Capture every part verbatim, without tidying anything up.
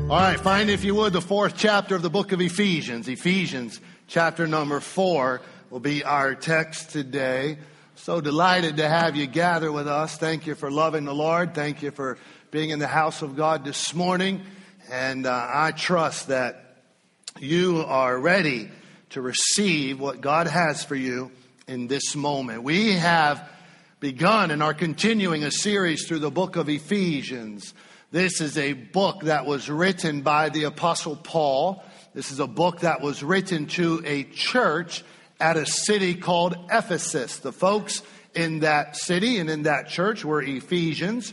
All right, find, if you would, the fourth chapter of the book of Ephesians. Ephesians chapter number four will be our text today. So delighted to have you gather with us. Thank you for loving the Lord. Thank you for being in the house of God this morning. And uh, I trust that you are ready to receive what God has for you in this moment. We have begun and are continuing a series through the book of Ephesians. This is a book that was written by the Apostle Paul. This is a book that was written to a church at a city called Ephesus. The folks in that city and in that church were Ephesians.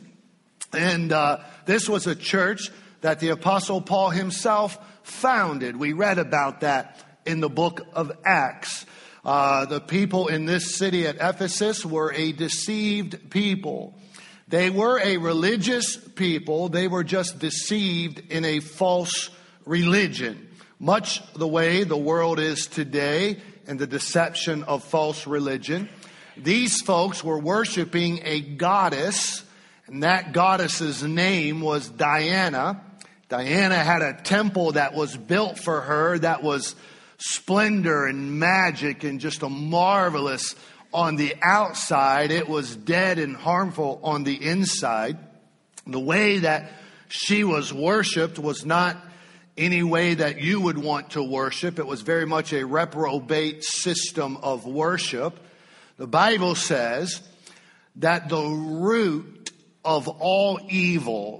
And uh, this was a church that the Apostle Paul himself founded. We read about that in the book of Acts. Uh, the people in this city at Ephesus were a deceived people. They were a religious people. They were just deceived in a false religion, much the way the world is today and the deception of false religion. These folks were worshiping a goddess, and that goddess's name was Diana. Diana had a temple that was built for her that was splendor and magic and just a marvelous on the outside. It was dead and harmful on the inside. The way that she was worshipped was not any way that you would want to worship. It was very much a reprobate system of worship. The Bible says that the root of all evil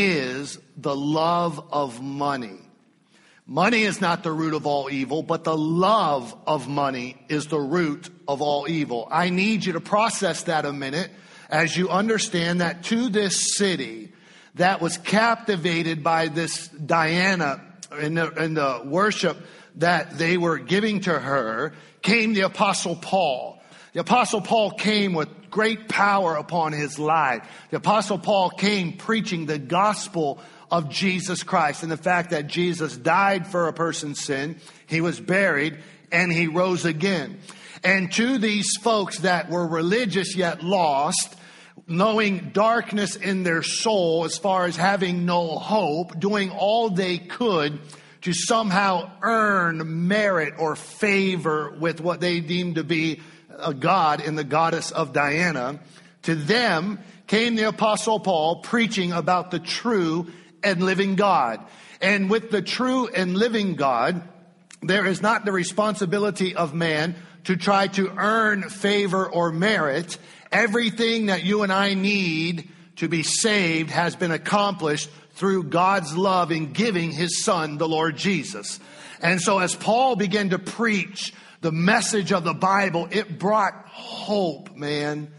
is the love of money. Money is not the root of all evil, but the love of money is the root of all evil. I need you to process that a minute as you understand that to this city that was captivated by this Diana in the, in the worship that they were giving to her came the Apostle Paul. The Apostle Paul came with great power upon his life. The Apostle Paul came preaching the gospel of Jesus Christ and the fact that Jesus died for a person's sin, he was buried, and he rose again. And to these folks that were religious yet lost, knowing darkness in their soul as far as having no hope, doing all they could to somehow earn merit or favor with what they deemed to be a god in the goddess of Diana, to them came the Apostle Paul preaching about the true and living God. And with the true and living God, there is not the responsibility of man to try to earn favor or merit. Everything that you and I need to be saved has been accomplished through God's love in giving his son, the Lord Jesus. And so as Paul began to preach the message of the Bible, it brought hope, man.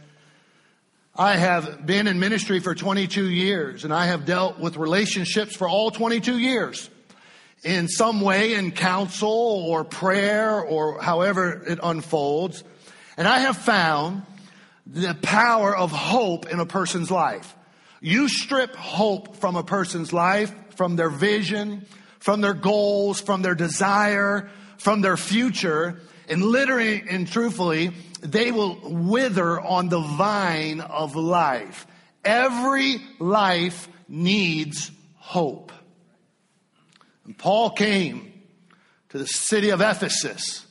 I have been in ministry for twenty-two years, and I have dealt with relationships for all twenty-two years. In some way, in counsel or prayer or however it unfolds. And I have found the power of hope in a person's life. You strip hope from a person's life, from their vision, from their goals, from their desire, from their future, and literally and truthfully, they will wither on the vine of life. Every life needs hope. And Paul came to the city of Ephesus,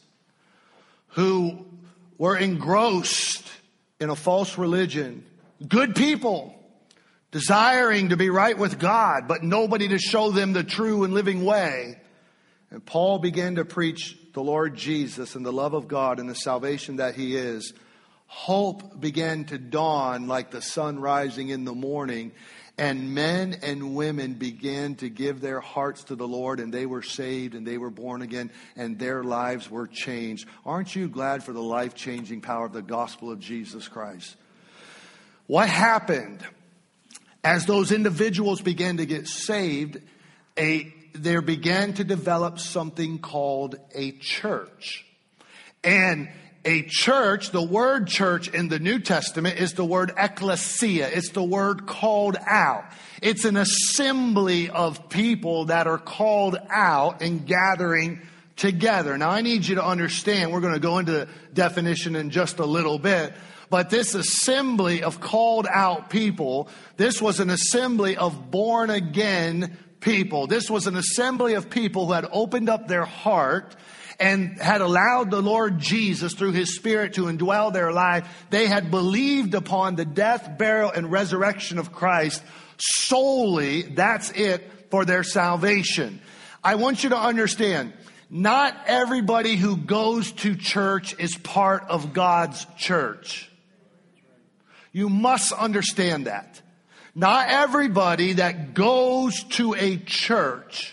who were engrossed in a false religion. Good people, desiring to be right with God, but nobody to show them the true and living way. And Paul began to preach the Lord Jesus and the love of God and the salvation that he is. Hope began to dawn like the sun rising in the morning. And men and women began to give their hearts to the Lord, and they were saved and they were born again and their lives were changed. Aren't you glad for the life-changing power of the gospel of Jesus Christ? What happened as those individuals began to get saved? A there began to develop something called a church. And a church, the word church in the New Testament is the word ecclesia. It's the word called out. It's an assembly of people that are called out and gathering together. Now, I need you to understand, we're going to go into the definition in just a little bit, but this assembly of called out people, this was an assembly of born again people. This was an assembly of people who had opened up their heart and had allowed the Lord Jesus through his Spirit to indwell their life. They had believed upon the death, burial, and resurrection of Christ solely. That's it for their salvation. I want you to understand, not everybody who goes to church is part of God's church. You must understand that. Not everybody that goes to a church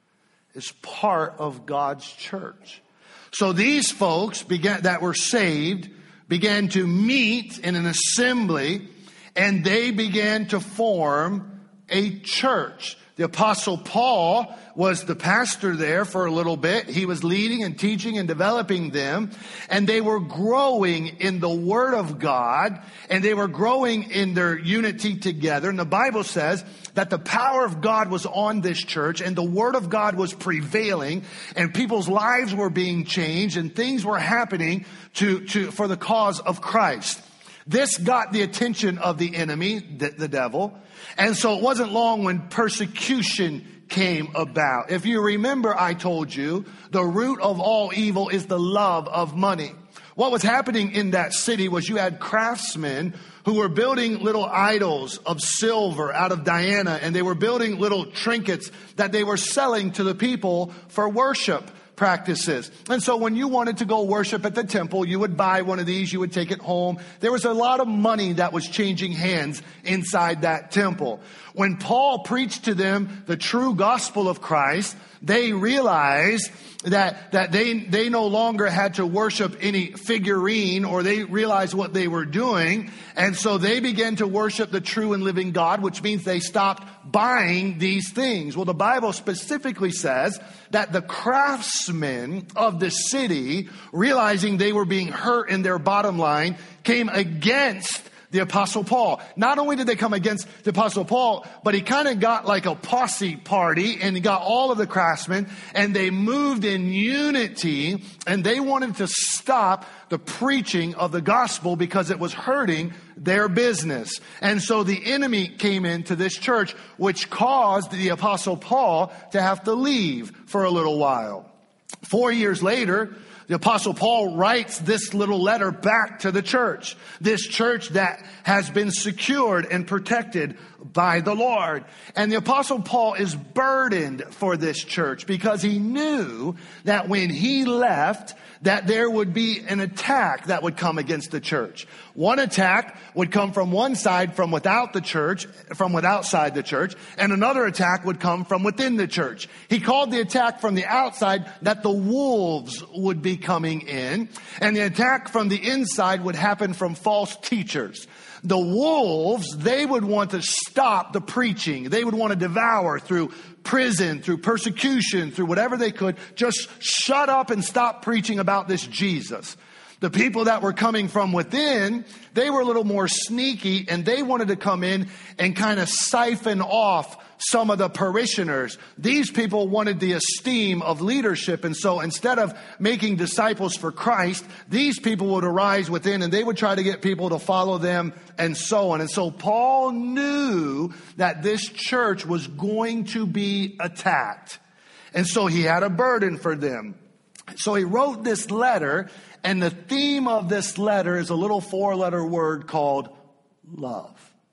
is part of God's church. So these folks began, that were saved began to meet in an assembly, and they began to form a church. The Apostle Paul was the pastor there for a little bit. He was leading and teaching and developing them. And they were growing in the Word of God. And they were growing in their unity together. And the Bible says that the power of God was on this church. And the Word of God was prevailing. And people's lives were being changed. And things were happening to, to for the cause of Christ. This got the attention of the enemy, the, the devil. And so it wasn't long when persecution came about. If you remember, I told you, the root of all evil is the love of money. What was happening in that city was you had craftsmen who were building little idols of silver out of Diana, and they were building little trinkets that they were selling to the people for worship practices. And so when you wanted to go worship at the temple, you would buy one of these, you would take it home. There was a lot of money that was changing hands inside that temple. When Paul preached to them the true gospel of Christ, they realized that, that they, they no longer had to worship any figurine, or they realized what they were doing. And so they began to worship the true and living God, which means they stopped buying these things. Well, the Bible specifically says that the craftsmen of the city, realizing they were being hurt in their bottom line, came against the Apostle Paul. Not only did they come against the Apostle Paul, but he kind of got like a posse party, and he got all of the craftsmen, and they moved in unity, and they wanted to stop the preaching of the gospel because it was hurting their business. And so the enemy came into this church, which caused the Apostle Paul to have to leave for a little while. Four years later, the Apostle Paul writes this little letter back to the church. This church that has been secured and protected by the Lord. And the Apostle Paul is burdened for this church because he knew that when he left, that there would be an attack that would come against the church. One attack would come from one side, from without the church, from without outside the church, and another attack would come from within the church. He called the attack from the outside that the wolves would be coming in, and the attack from the inside would happen from false teachers. The wolves, they would want to stop the preaching. They would want to devour through prison, through persecution, through whatever they could. Just shut up and stop preaching about this Jesus. The people that were coming from within, they were a little more sneaky, and they wanted to come in and kind of siphon off some of the parishioners. These people wanted the esteem of leadership, and so instead of making disciples for Christ, these people would arise within, and they would try to get people to follow them, and so on. And so Paul knew that this church was going to be attacked, and so he had a burden for them. So he wrote this letter, and the theme of this letter is a little four-letter word called love.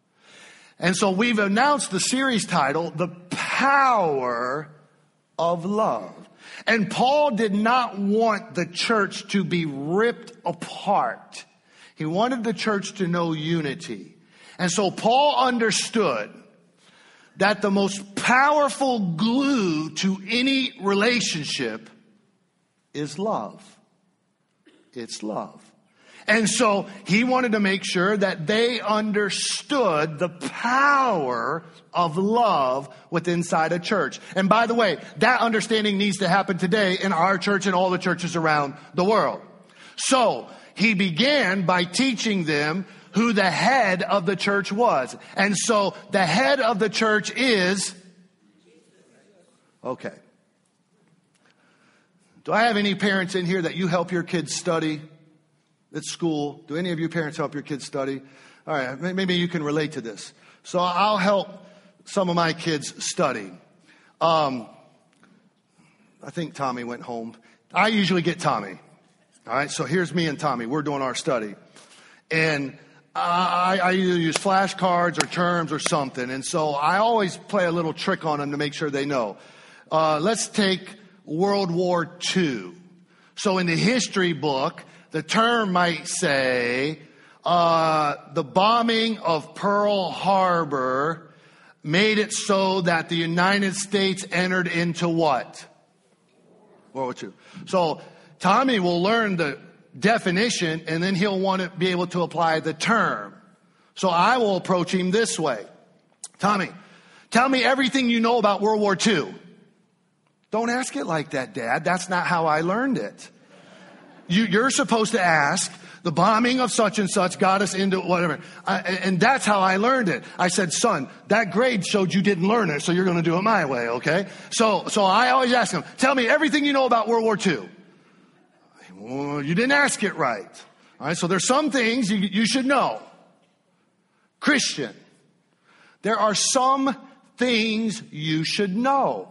And so we've announced the series title, The Power of Love. And Paul did not want the church to be ripped apart. He wanted the church to know unity. And so Paul understood that the most powerful glue to any relationship is love. It's love. And so he wanted to make sure that they understood the power of love within inside a church. And by the way, that understanding needs to happen today in our church and all the churches around the world. So he began by teaching them who the head of the church was. And so the head of the church is... Okay. Do I have any parents in here that you help your kids study at school? Do any of you parents help your kids study? All right, maybe you can relate to this. So I'll help some of my kids study. Um, I think Tommy went home. I usually get Tommy. All right, so here's me and Tommy. We're doing our study. And I, I either use flashcards or terms or something. And so I always play a little trick on them to make sure they know. Uh, let's take World War Two. So in the history book, the term might say, uh, the bombing of Pearl Harbor made it so that the United States entered into what? World War Two. So Tommy will learn the definition, and then he'll want to be able to apply the term. So I will approach him this way. Tommy, tell me everything you know about World War Two. Don't ask it like that, Dad. That's not how I learned it. You, you're supposed to ask, the bombing of such and such got us into whatever. I, and that's how I learned it. I said, son, that grade showed you didn't learn it, so you're going to do it my way, okay? So, so I always ask him, tell me everything you know about World War Two. Well, you didn't ask it right. All right, so there's some things you, you should know. Christian, there are some things you should know.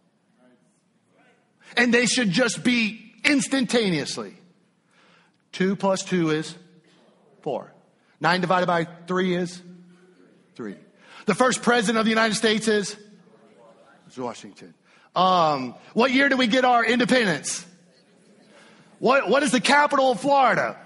And they should just be instantaneously. Two plus two is four. Nine divided by three is three. The first president of the United States is Washington. Um, what year did we get our independence? What, what is the capital of Florida?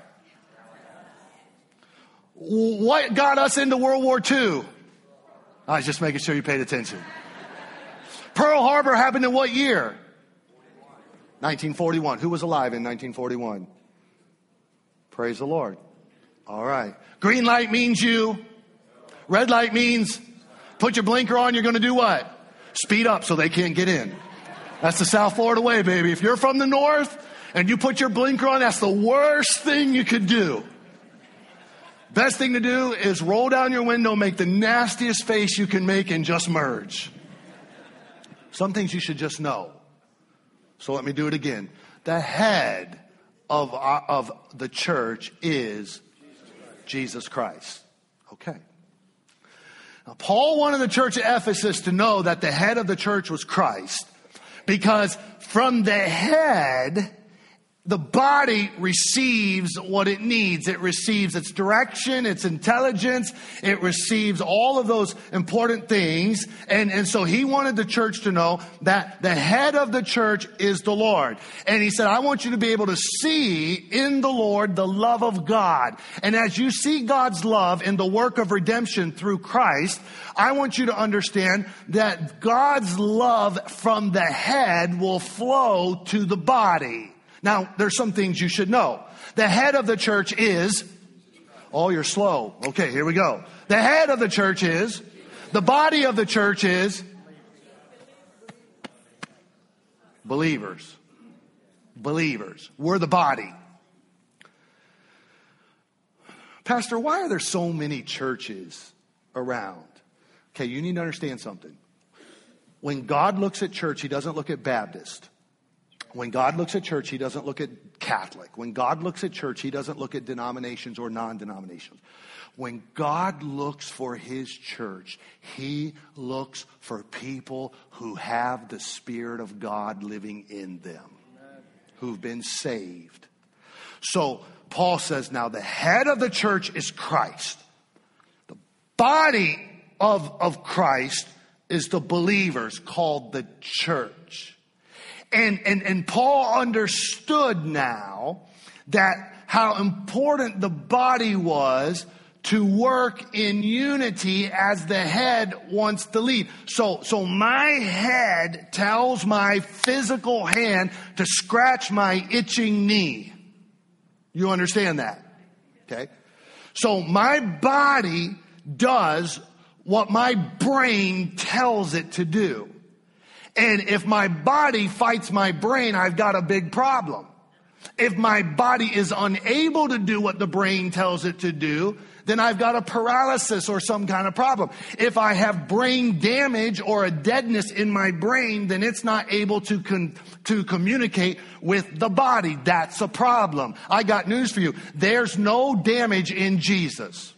What got us into World War Two? I was just making sure you paid attention. Pearl Harbor happened in what year? nineteen forty-one. Who was alive in nineteen forty-one? Praise the Lord. All right. Green light means you. Red light means put your blinker on. You're going to do what? Speed up so they can't get in. That's the South Florida way, baby. If you're from the north and you put your blinker on, that's the worst thing you could do. Best thing to do is roll down your window, make the nastiest face you can make, and just merge. Some things you should just know. So let me do it again. The head of, our, of the church is Jesus Christ. Okay. Now, Paul wanted the church of Ephesus to know that the head of the church was Christ, because from the head, the body receives what it needs. It receives its direction, its intelligence. It receives all of those important things. And, and so he wanted the church to know that the head of the church is the Lord. And he said, I want you to be able to see in the Lord the love of God. And as you see God's love in the work of redemption through Christ, I want you to understand that God's love from the head will flow to the body. Now, there's some things you should know. The head of the church is, oh, you're slow. Okay, here we go. The head of the church is, the body of the church is, believers. Believers. We're the body. Pastor, why are there so many churches around? Okay, you need to understand something. When God looks at church, he doesn't look at Baptist. When God looks at church, he doesn't look at Catholic. When God looks at church, he doesn't look at denominations or non-denominations. When God looks for his church, he looks for people who have the Spirit of God living in them, who've been saved. So Paul says now the head of the church is Christ. The body of, of Christ is the believers, called the church. And, and, and Paul understood now that how important the body was to work in unity as the head wants to lead. So, so my head tells my physical hand to scratch my itching knee. You understand that? Okay. So my body does what my brain tells it to do. And if my body fights my brain, I've got a big problem. If my body is unable to do what the brain tells it to do, then I've got a paralysis or some kind of problem. If I have brain damage or a deadness in my brain, then it's not able to con- to communicate with the body. That's a problem. I got news for you. There's no damage in Jesus.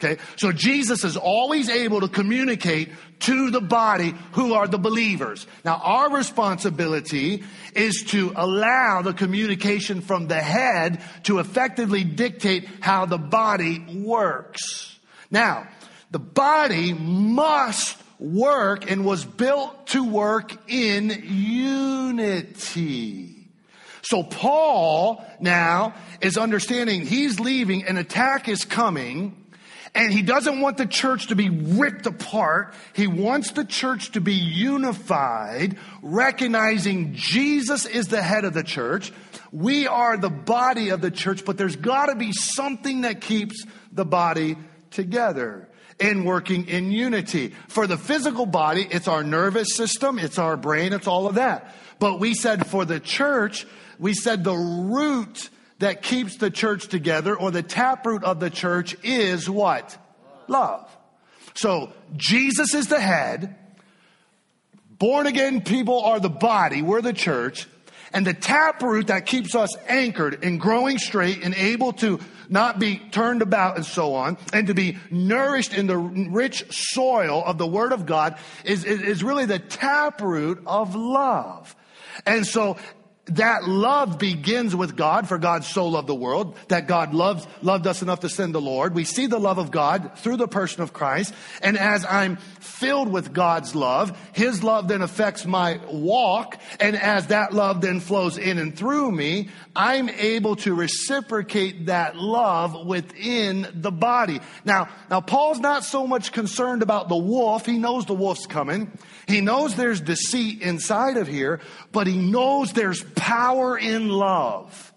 Okay, so Jesus is always able to communicate to the body who are the believers. Now, our responsibility is to allow the communication from the head to effectively dictate how the body works. Now, the body must work and was built to work in unity. So Paul now is understanding he's leaving, an attack is coming. And he doesn't want the church to be ripped apart. He wants the church to be unified, recognizing Jesus is the head of the church. We are the body of the church, but there's got to be something that keeps the body together and working in unity. For the physical body, it's our nervous system, it's our brain, it's all of that. But we said for the church, we said the root that keeps the church together, or the taproot of the church, is what? Love. So Jesus is the head. Born again people are the body. We're the church. And the taproot that keeps us anchored and growing straight and able to not be turned about and so on, and to be nourished in the rich soil of the Word of God, is, is, is really the taproot of love. And so that love begins with God, for God so loved the world, that God loves, loved us enough to send the Lord. We see the love of God through the person of Christ. And as I'm filled with God's love, His love then affects my walk. And as that love then flows in and through me, I'm able to reciprocate that love within the body. Now, now Paul's not so much concerned about the wolf. He knows the wolf's coming. He knows there's deceit inside of here, but he knows there's power in love.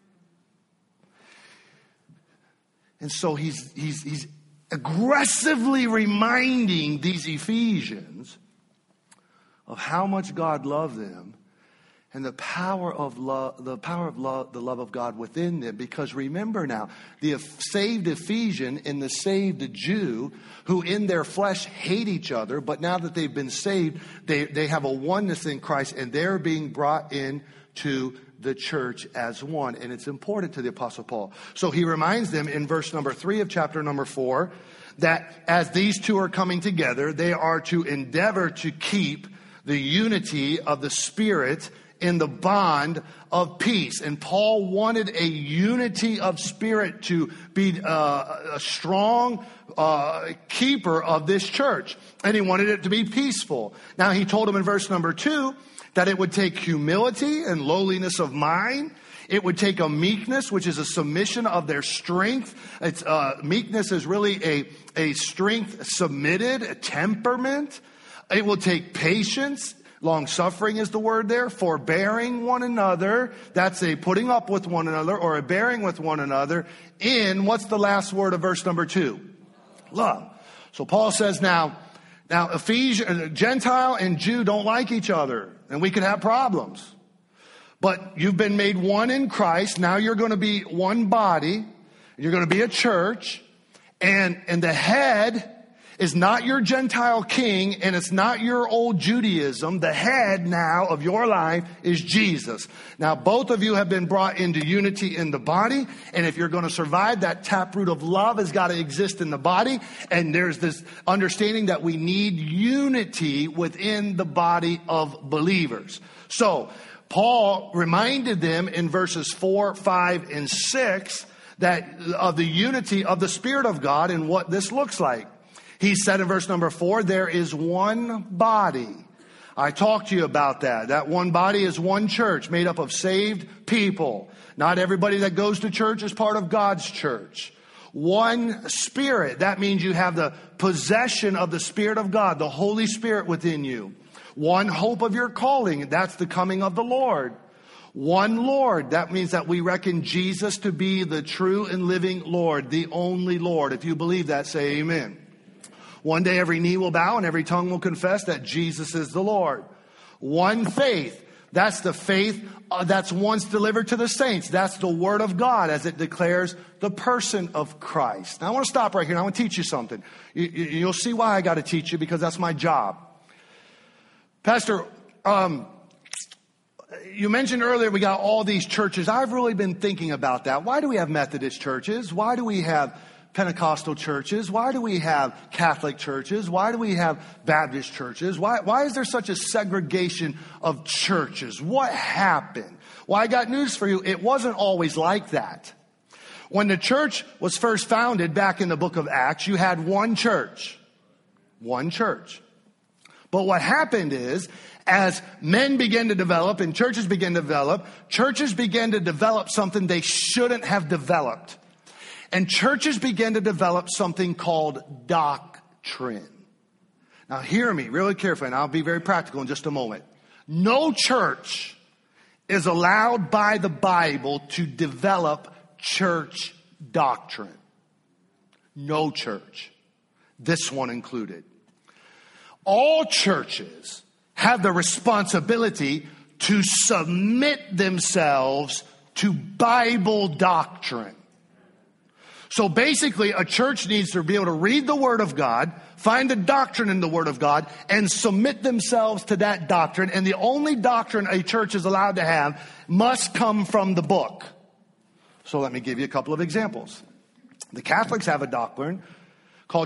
And so he's, he's, he's aggressively reminding these Ephesians of how much God loved them and the power of love, the power of love, the love of God within them. Because remember now, the saved Ephesian and the saved Jew, who in their flesh hate each other, but now that they've been saved, they, they have a oneness in Christ, and they're being brought in to the church as one. And it's important to the Apostle Paul. So he reminds them in verse number three of chapter number four, that as these two are coming together, they are to endeavor to keep the unity of the Spirit in the bond of peace. And Paul wanted a unity of spirit to be uh, a strong uh, keeper of this church. And he wanted it to be peaceful. Now he told him in verse number two that it would take humility and lowliness of mind. It would take a meekness, which is a submission of their strength. It's, uh, meekness is really a, a strength submitted, a temperament. It will take patience. Long-suffering is the word there. Forbearing one another. That's a putting up with one another, or a bearing with one another in, what's the last word of verse number two? Love. So Paul says now, now Ephesians, Gentile and Jew don't like each other, and we could have problems. But you've been made one in Christ. Now you're going to be one body. You're going to be a church. And, and the head is not your Gentile king, and it's not your old Judaism. The head now of your life is Jesus. Now, both of you have been brought into unity in the body, and if you're going to survive, that taproot of love has got to exist in the body, and there's this understanding that we need unity within the body of believers. So, Paul reminded them in verses four, five, and six that of the unity of the Spirit of God and what this looks like. He said in verse number four, there is one body. I talked to you about that. That one body is one church made up of saved people. Not everybody that goes to church is part of God's church. One Spirit. That means you have the possession of the Spirit of God, the Holy Spirit within you. One hope of your calling. That's the coming of the Lord. One Lord. That means that we reckon Jesus to be the true and living Lord, the only Lord. If you believe that, say amen. One day every knee will bow and every tongue will confess that Jesus is the Lord. One faith. That's the faith uh, that's once delivered to the saints. That's the Word of God as it declares the person of Christ. Now I want to stop right here and I want to teach you something. You, you, you'll see why I got to teach you, because that's my job. Pastor, um, you mentioned earlier we got all these churches. I've really been thinking about that. Why do we have Methodist churches? Why do we have Pentecostal churches? Why do we have Catholic churches? Why do we have Baptist churches? Why, why is there such a segregation of churches? What happened? Well, I got news for you. It wasn't always like that. When the church was first founded back in the book of Acts, you had one church. One church. But what happened is, as men began to develop and churches began to develop, churches began to develop something they shouldn't have developed. And churches began to develop something called doctrine. Now hear me really carefully, and I'll be very practical in just a moment. No church is allowed by the Bible to develop church doctrine. No church. This one included. All churches have the responsibility to submit themselves to Bible doctrine. So basically, a church needs to be able to read the Word of God, find the doctrine in the Word of God, and submit themselves to that doctrine. And the only doctrine a church is allowed to have must come from the book. So let me give you a couple of examples. The Catholics have a doctrine called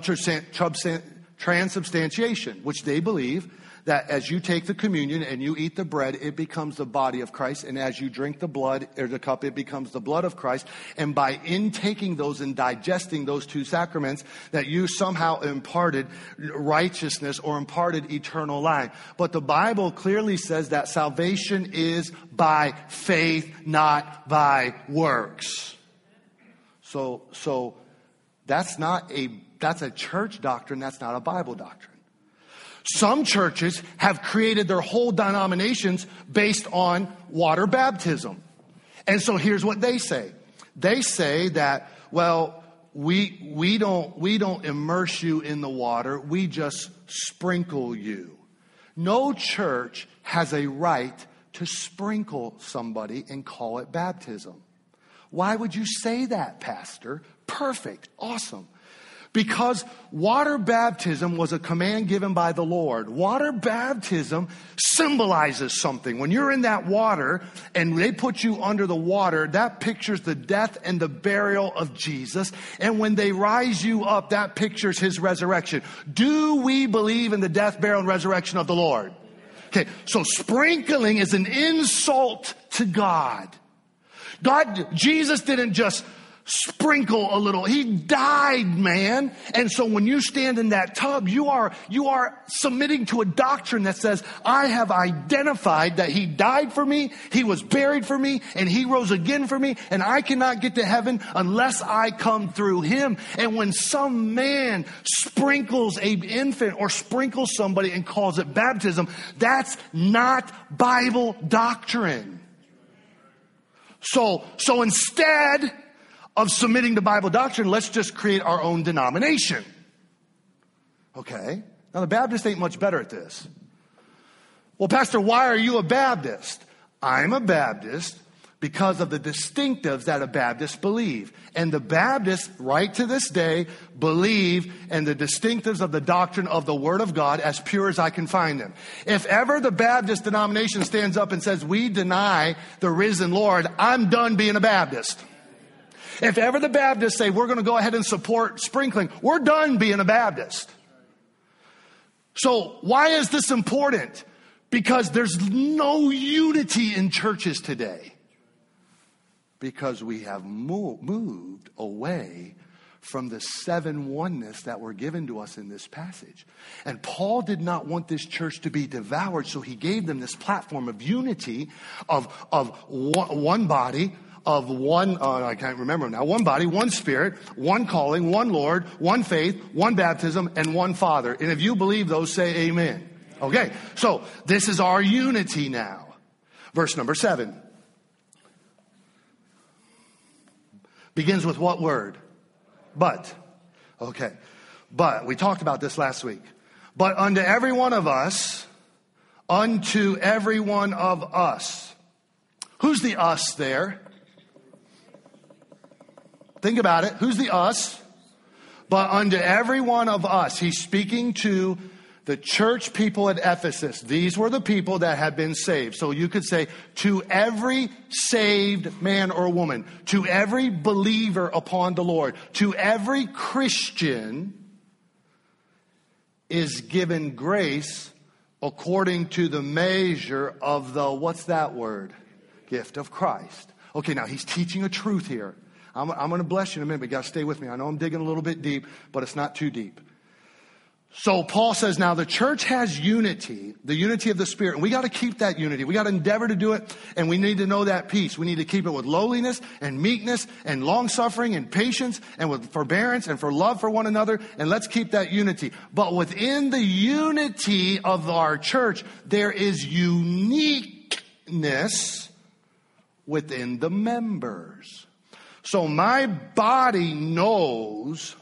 transubstantiation, which they believe that as you take the communion and you eat the bread, it becomes the body of Christ. And as you drink the blood or the cup, it becomes the blood of Christ. And by intaking those and digesting those two sacraments, that you somehow imparted righteousness or imparted eternal life. But the Bible clearly says that salvation is by faith, not by works. So, so that's not a, that's a church doctrine. That's not a Bible doctrine. Some churches have created their whole denominations based on water baptism. And so here's what they say. They say that, well, we we don't we don't immerse you in the water, we just sprinkle you. No church has a right to sprinkle somebody and call it baptism. Why would you say that, Pastor? Perfect. Awesome. Because water baptism was a command given by the Lord. Water baptism symbolizes something. When you're in that water and they put you under the water, that pictures the death and the burial of Jesus. And when they rise you up, that pictures his resurrection. Do we believe in the death, burial, and resurrection of the Lord? Okay, so sprinkling is an insult to God. God, Jesus didn't just sprinkle a little. He died, man. And so when you stand in that tub, you are, you are submitting to a doctrine that says, I have identified that he died for me, he was buried for me, and he rose again for me, and I cannot get to heaven unless I come through him. And when some man sprinkles an infant or sprinkles somebody and calls it baptism, that's not Bible doctrine. So, so instead of submitting to Bible doctrine, let's just create our own denomination. Okay. Now the Baptists ain't much better at this. Well, Pastor, why are you a Baptist? I'm a Baptist because of the distinctives that a Baptist believe. And the Baptists, right to this day, believe in the distinctives of the doctrine of the Word of God as pure as I can find them. If ever the Baptist denomination stands up and says, we deny the risen Lord, I'm done being a Baptist. If ever the Baptists say, we're going to go ahead and support sprinkling, we're done being a Baptist. So why is this important? Because there's no unity in churches today. Because we have moved, moved away from the seven oneness that were given to us in this passage. And Paul did not want this church to be devoured, so he gave them this platform of unity, of, of one, one body, of one, uh, I can't remember now, one body, one spirit, one calling, one Lord, one faith, one baptism, and one Father. And if you believe those, say amen. Okay, so this is our unity now. Verse number seven. Begins with what word? But. Okay. But. We talked about this last week. But unto every one of us, unto every one of us. Who's the us there? Think about it. Who's the us? But unto every one of us. He's speaking to The church people at Ephesus, these were the people that had been saved. So you could say, to every saved man or woman, to every believer upon the Lord, to every Christian is given grace according to the measure of the, what's that word? Gift of Christ. Okay, now he's teaching a truth here. I'm, I'm going to bless you in a minute, but you got to stay with me. I know I'm digging a little bit deep, but it's not too deep. So Paul says now the church has unity, the unity of the Spirit, and we got to keep that unity. We got to endeavor to do it, and we need to know that peace. We need to keep it with lowliness and meekness and long-suffering and patience and with forbearance and for love for one another, and let's keep that unity. But within the unity of our church, there is uniqueness within the members. So my body knows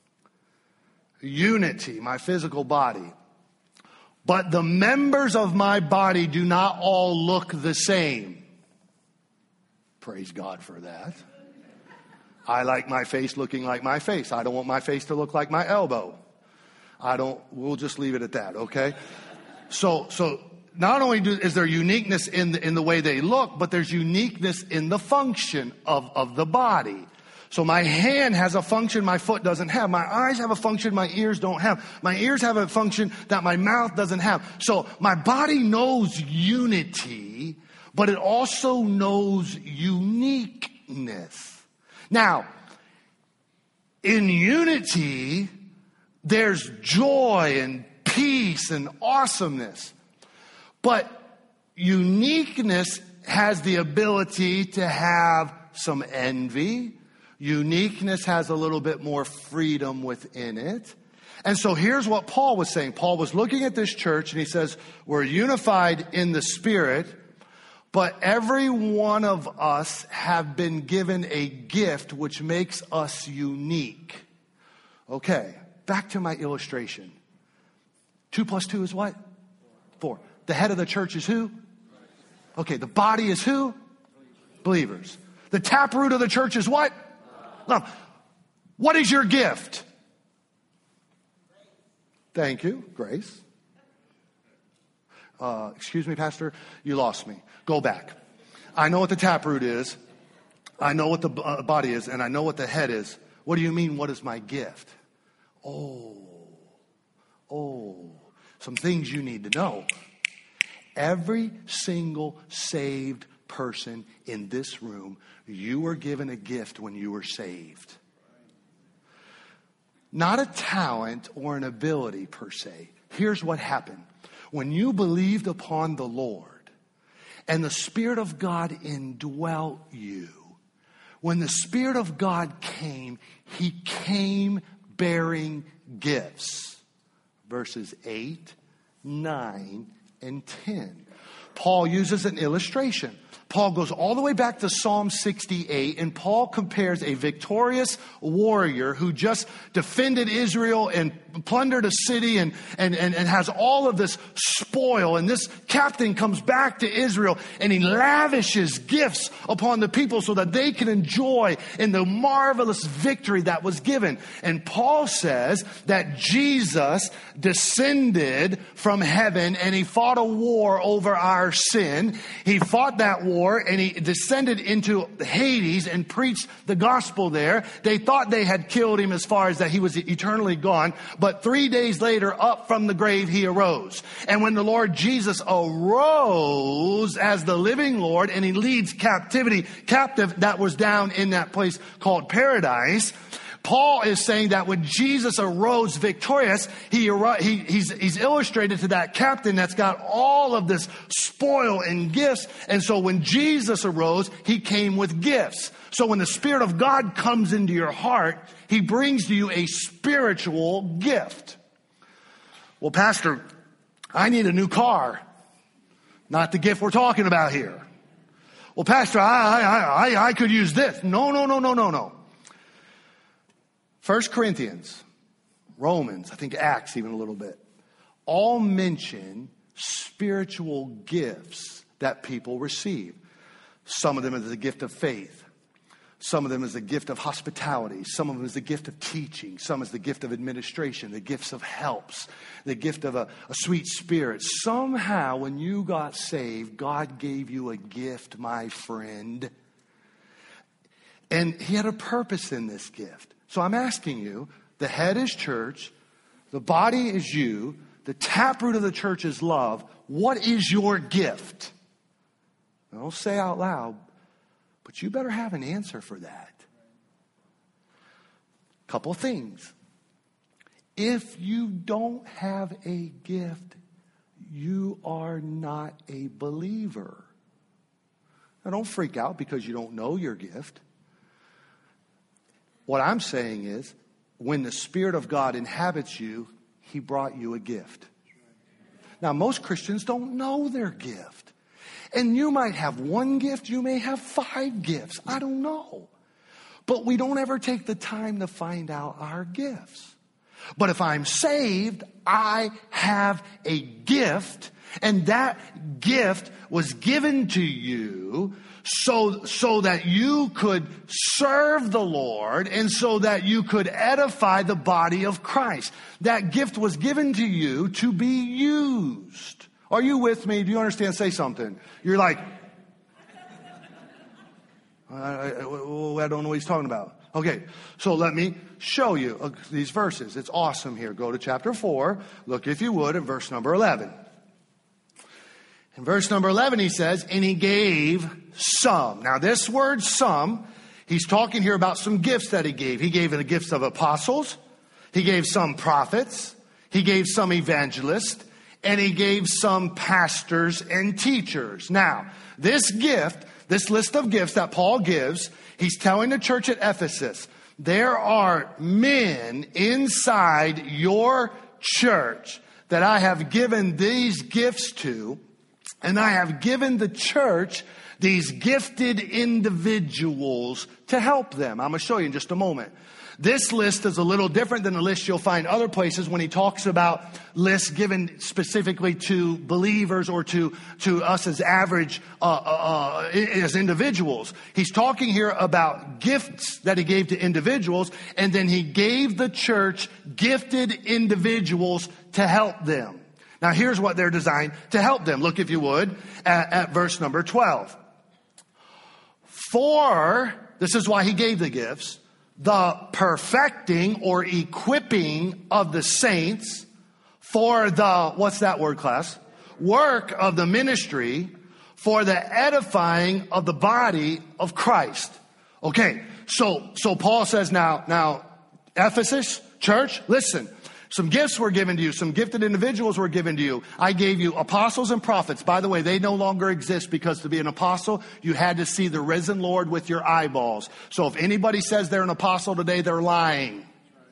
unity, my physical body. But the members of my body do not all look the same. Praise God for that. I like my face looking like my face. I don't want my face to look like my elbow. I don't, we'll just leave it at that, okay? So, so not only do, is there uniqueness in the, in the way they look, but there's uniqueness in the function of, of the body. So my hand has a function my foot doesn't have. My eyes have a function my ears don't have. My ears have a function that my mouth doesn't have. So my body knows unity, but it also knows uniqueness. Now, in unity, there's joy and peace and awesomeness. But uniqueness has the ability to have some envy. Uniqueness has a little bit more freedom within it. And so here's what Paul was saying. Paul was looking at this church and he says, we're unified in the Spirit, but every one of us have been given a gift which makes us unique. Okay, back to my illustration. Two plus two is what? Four. The head of the church is who? Okay, the body is who? Believers. The taproot of the church is what? Now, what is your gift? Thank you, grace. Uh, excuse me, Pastor, you lost me. Go back. I know what the taproot is. I know what the uh, body is, and I know what the head is. What do you mean, what is my gift? Oh, oh, some things you need to know. Every single saved person in this room, you were given a gift when you were saved. Not a talent or an ability per se. Here's what happened. When you believed upon the Lord and the Spirit of God indwelt you, when the Spirit of God came, He came bearing gifts. Verses eight, nine, and ten. Paul uses an illustration. Paul goes all the way back to Psalm sixty-eight, and Paul compares a victorious warrior who just defended Israel and plundered a city and, and, and, and has all of this spoil. And this captain comes back to Israel and he lavishes gifts upon the people so that they can enjoy in the marvelous victory that was given. And Paul says that Jesus descended from heaven and he fought a war over our sin. He fought that war and he descended into Hades and preached the gospel there. They thought they had killed him as far as that he was eternally gone. But three days later, up from the grave, he arose. And when the Lord Jesus arose as the living Lord and he leads captivity captive that was down in that place called paradise, Paul is saying that when Jesus arose victorious, he, he he's, he's illustrated to that captain that's got all of this spoil and gifts. And so when Jesus arose, he came with gifts. So when the Spirit of God comes into your heart, he brings to you a spiritual gift. Well, Pastor, I need a new car. Not the gift we're talking about here. Well, Pastor, I, I, I, I could use this. No, no, no, no, no, no. First Corinthians, Romans, I think Acts even a little bit, all mention spiritual gifts that people receive. Some of them are the gift of faith. Some of them is the gift of hospitality. Some of them is the gift of teaching. Some is the gift of administration, the gifts of helps, the gift of a, a sweet spirit. Somehow, when you got saved, God gave you a gift, my friend. And he had a purpose in this gift. So I'm asking you, the head is church, the body is you, the taproot of the church is love. What is your gift? Now, don't say out loud, but you better have an answer for that. Couple things. If you don't have a gift, you are not a believer. Now, don't freak out because you don't know your gift. What I'm saying is, when the Spirit of God inhabits you, he brought you a gift. Now, most Christians don't know their gift. And you might have one gift, you may have five gifts. I don't know. But we don't ever take the time to find out our gifts. But if I'm saved, I have a gift. And that gift was given to you so, so that you could serve the Lord and so that you could edify the body of Christ. That gift was given to you to be used. Are you with me? Do you understand? Say something. You're like, I, I, I don't know what he's talking about. Okay, so let me show you these verses. It's awesome here. Go to chapter four. Look, if you would, at verse number eleven. In verse number eleven, he says, and he gave some. Now, this word some, he's talking here about some gifts that he gave. He gave the gifts of apostles. He gave some prophets. He gave some evangelists. And he gave some pastors and teachers. Now, this gift, this list of gifts that Paul gives, he's telling the church at Ephesus, there are men inside your church that I have given these gifts to, and I have given the church these gifted individuals to help them. I'm going to show you in just a moment. This list is a little different than the list you'll find other places when he talks about lists given specifically to believers or to, to us as average, uh, uh, as individuals. He's talking here about gifts that he gave to individuals, and then he gave the church gifted individuals to help them. Now here's what they're designed to help them. Look, if you would, at, at verse number twelve. For, this is why he gave the gifts, the perfecting or equipping of the saints for the, what's that word, class? Work of the ministry for the edifying of the body of Christ. Okay, so, so Paul says now, now, Ephesus, church, listen. Some gifts were given to you. Some gifted individuals were given to you. I gave you apostles and prophets. By the way, they no longer exist because to be an apostle, you had to see the risen Lord with your eyeballs. So if anybody says they're an apostle today, they're lying.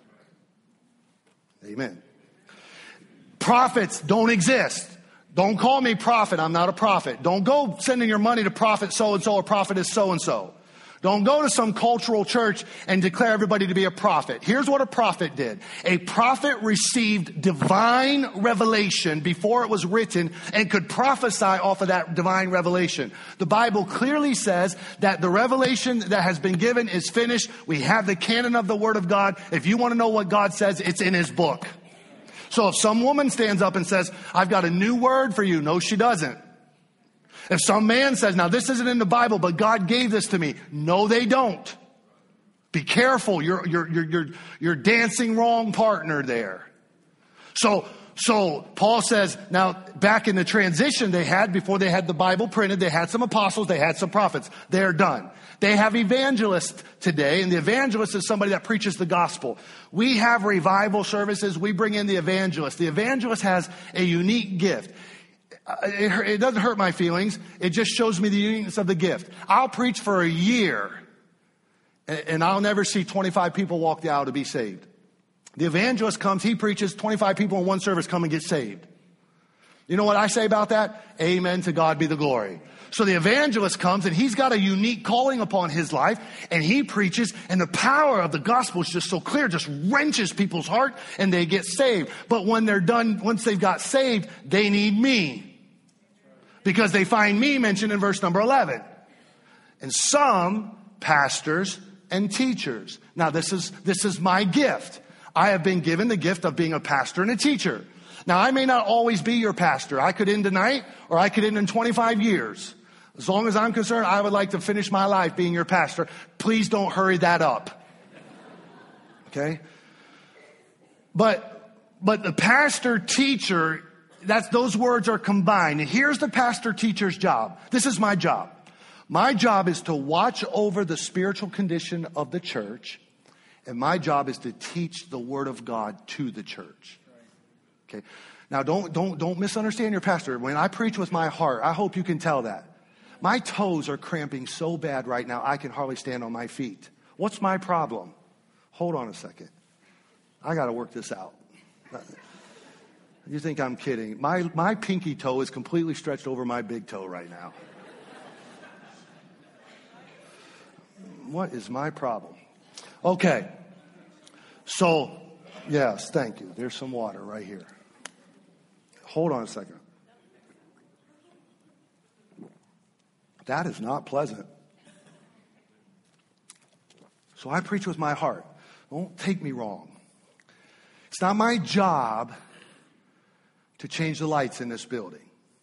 Amen. Prophets don't exist. Don't call me prophet. I'm not a prophet. Don't go sending your money to prophet so-and-so or prophetess so-and-so. Don't go to some cultural church and declare everybody to be a prophet. Here's what a prophet did. A prophet received divine revelation before it was written and could prophesy off of that divine revelation. The Bible clearly says that the revelation that has been given is finished. We have the canon of the Word of God. If you want to know what God says, it's in His book. So if some woman stands up and says, I've got a new word for you. No, she doesn't. If some man says, now this isn't in the Bible, but God gave this to me. No, they don't. Be careful. You're, you're, you're, you're, you're dancing wrong partner there. So, so Paul says, now back in the transition they had, before they had the Bible printed, they had some apostles, they had some prophets. They're done. They have evangelists today, and the evangelist is somebody that preaches the gospel. We have revival services. We bring in the evangelist. The evangelist has a unique gift. It, it doesn't hurt my feelings. It just shows me the uniqueness of the gift. I'll preach for a year, and, and I'll never see twenty-five people walk the aisle to be saved. The evangelist comes, he preaches, twenty-five people in one service come and get saved. You know what I say about that? Amen, to God be the glory. So the evangelist comes, and he's got a unique calling upon his life, and he preaches, and the power of the gospel is just so clear, just wrenches people's heart, and they get saved. But when they're done, once they've got saved, they need me. Because they find me mentioned in verse number eleven. And some pastors and teachers. Now, this is, this is my gift. I have been given the gift of being a pastor and a teacher. Now, I may not always be your pastor. I could end tonight, or I could end in twenty-five years. As long as I'm concerned, I would like to finish my life being your pastor. Please don't hurry that up. Okay? But, but the pastor teacher, that's, those words are combined. And here's the pastor teacher's job. This is my job. My job is to watch over the spiritual condition of the church. And my job is to teach the word of God to the church. Okay? Now, don't, don't, don't misunderstand your pastor. When I preach with my heart, I hope you can tell that. My toes are cramping so bad right now, I can hardly stand on my feet. What's my problem? Hold on a second. I got to work this out. You think I'm kidding? My, my pinky toe is completely stretched over my big toe right now. What is my problem? Okay. So, yes, thank you. There's some water right here. Hold on a second. That is not pleasant. So I preach with my heart. Don't take me wrong. It's not my job to change the lights in this building.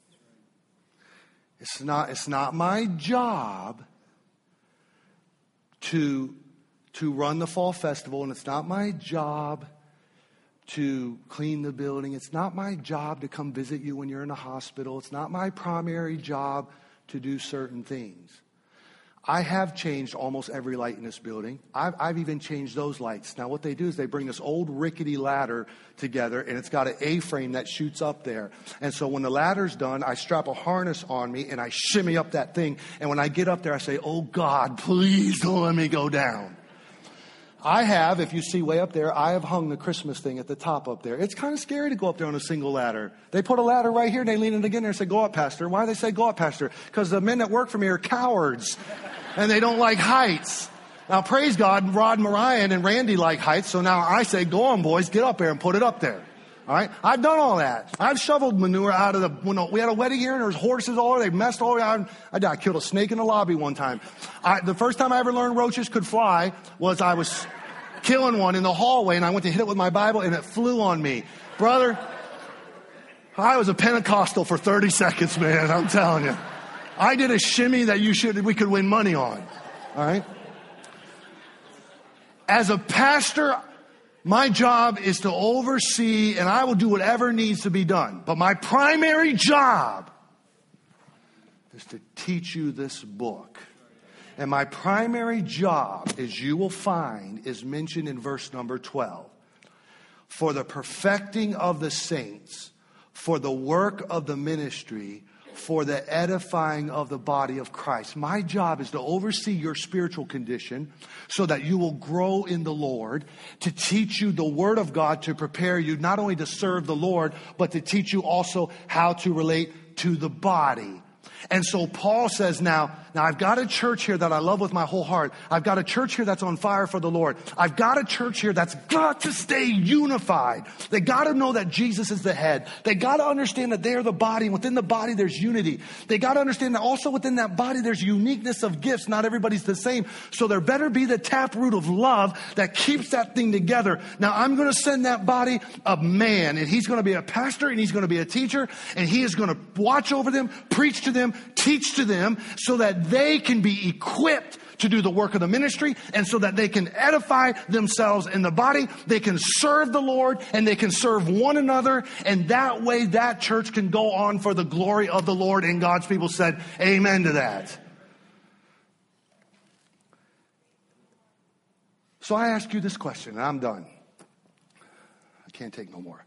It's not, it's not my job to, to run the fall festival, and it's not my job to clean the building. It's not my job to come visit you when you're in the hospital. It's not my primary job to do certain things. I have changed almost every light in this building. I've, I've even changed those lights. Now what they do is they bring this old rickety ladder together, and it's got an A-frame that shoots up there. And so when the ladder's done, I strap a harness on me and I shimmy up that thing. And when I get up there, I say, oh God, please don't let me go down. I have, if you see way up there, I have hung the Christmas thing at the top up there. It's kind of scary to go up there on a single ladder. They put a ladder right here and they lean it again there and say, go up, Pastor. Why do they say go up, Pastor? Because the men that work for me are cowards and they don't like heights. Now, praise God, Rod Mariah and Randy like heights. So now I say, go on, boys, get up there and put it up there. All right. I've done all that. I've shoveled manure out of the, when we had a wedding here and there was horses all over. They messed all over. I, I, I killed a snake in the lobby one time. I, the first time I ever learned roaches could fly was I was killing one in the hallway and I went to hit it with my Bible and it flew on me. Brother, I was a Pentecostal for thirty seconds, man. I'm telling you. I did a shimmy that you should, we could win money on. All right. As a pastor, my job is to oversee, and I will do whatever needs to be done. But my primary job is to teach you this book. And my primary job, as you will find, is mentioned in verse number twelve. For the perfecting of the saints, for the work of the ministry, for the edifying of the body of Christ. My job is to oversee your spiritual condition so that you will grow in the Lord, to teach you the Word of God, to prepare you not only to serve the Lord, but to teach you also how to relate to the body. And so Paul says now, now I've got a church here that I love with my whole heart. I've got a church here that's on fire for the Lord. I've got a church here that's got to stay unified. They got to know that Jesus is the head. They got to understand that they're the body, and within the body there's unity. They got to understand that also within that body there's uniqueness of gifts. Not everybody's the same. So there better be the taproot of love that keeps that thing together. Now I'm going to send that body a man, and he's going to be a pastor, and he's going to be a teacher, and he is going to watch over them, preach to them, teach to them, so that they can be equipped to do the work of the ministry, and so that they can edify themselves in the body, they can serve the Lord, and they can serve one another, and that way that church can go on for the glory of the Lord. And God's people said amen to that. So I ask you this question, and I'm done. I can't take no more.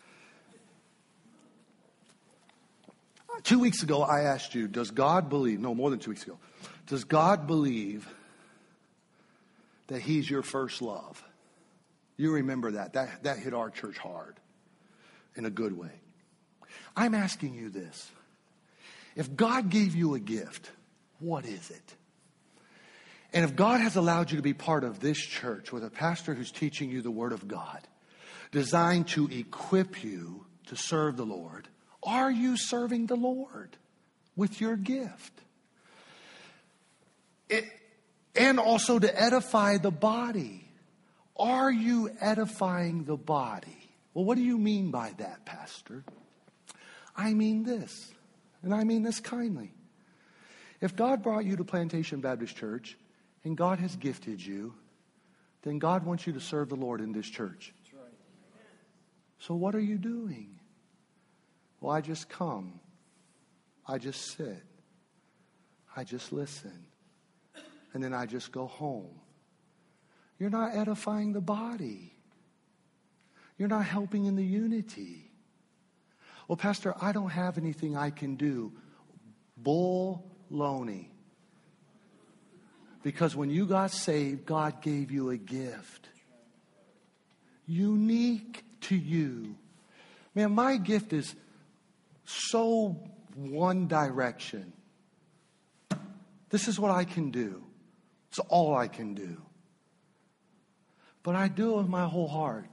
Two weeks ago, I asked you, does God believe, no, more than two weeks ago, does God believe that He's your first love? You remember that. That, that hit our church hard in a good way. I'm asking you this. If God gave you a gift, what is it? And if God has allowed you to be part of this church with a pastor who's teaching you the Word of God, designed to equip you to serve the Lord, are you serving the Lord with your gift? It, and also to edify the body. Are you edifying the body? Well, what do you mean by that, Pastor? I mean this, and I mean this kindly. If God brought you to Plantation Baptist Church and God has gifted you, then God wants you to serve the Lord in this church. That's right. So what are you doing? Well, I just come. I just sit. I just listen. And then I just go home. You're not edifying the body. You're not helping in the unity. Well, Pastor, I don't have anything I can do. Bull-loney. Because when you got saved, God gave you a gift. Unique to you. Man, my gift is so one direction. This is what I can do. It's all I can do. But I do it with my whole heart.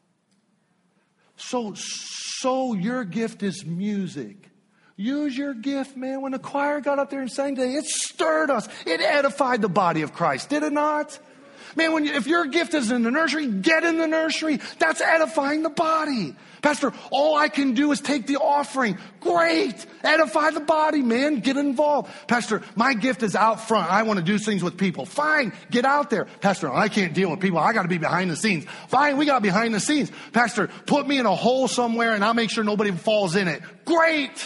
So, so your gift is music. Use your gift, man. When the choir got up there and sang today, it stirred us. It edified the body of Christ, did it not? Man, when you, if your gift is in the nursery, get in the nursery. That's edifying the body. Pastor, all I can do is take the offering. Great. Edify the body, man. Get involved. Pastor, my gift is out front. I want to do things with people. Fine. Get out there. Pastor, I can't deal with people. I got to be behind the scenes. Fine. We got behind the scenes. Pastor, put me in a hole somewhere and I'll make sure nobody falls in it. Great.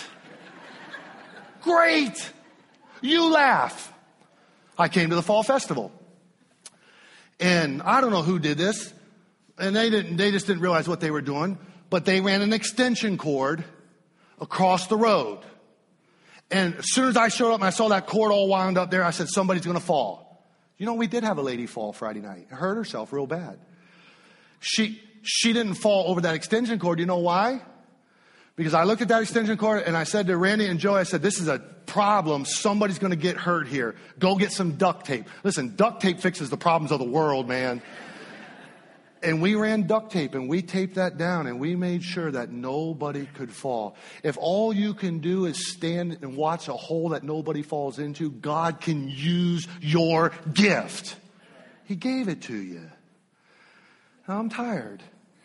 Great. You laugh. I came to the fall festival. And I don't know who did this. And they didn't, they just didn't realize what they were doing. But they ran an extension cord across the road. And as soon as I showed up and I saw that cord all wound up there, I said, somebody's going to fall. You know, we did have a lady fall Friday night. Hurt herself real bad. She, she didn't fall over that extension cord. You know why? Because I looked at that extension cord and I said to Randy and Joey, I said, this is a problem. Somebody's going to get hurt here. Go get some duct tape. Listen, duct tape fixes the problems of the world, man. And we ran duct tape and we taped that down and we made sure that nobody could fall. If all you can do is stand and watch a hole that nobody falls into, God can use your gift. He gave it to you. Now I'm tired.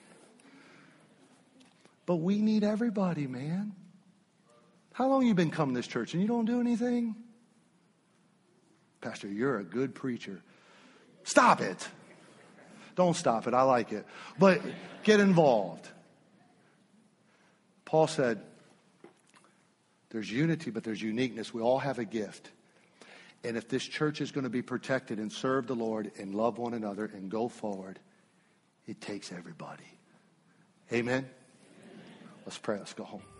But we need everybody, man. How long have you been coming to this church and you don't do anything? Pastor, you're a good preacher. Stop it. Don't stop it. I like it. But get involved. Paul said, there's unity, but there's uniqueness. We all have a gift. And if this church is going to be protected and serve the Lord and love one another and go forward, it takes everybody. Amen? Let's pray. Let's go home.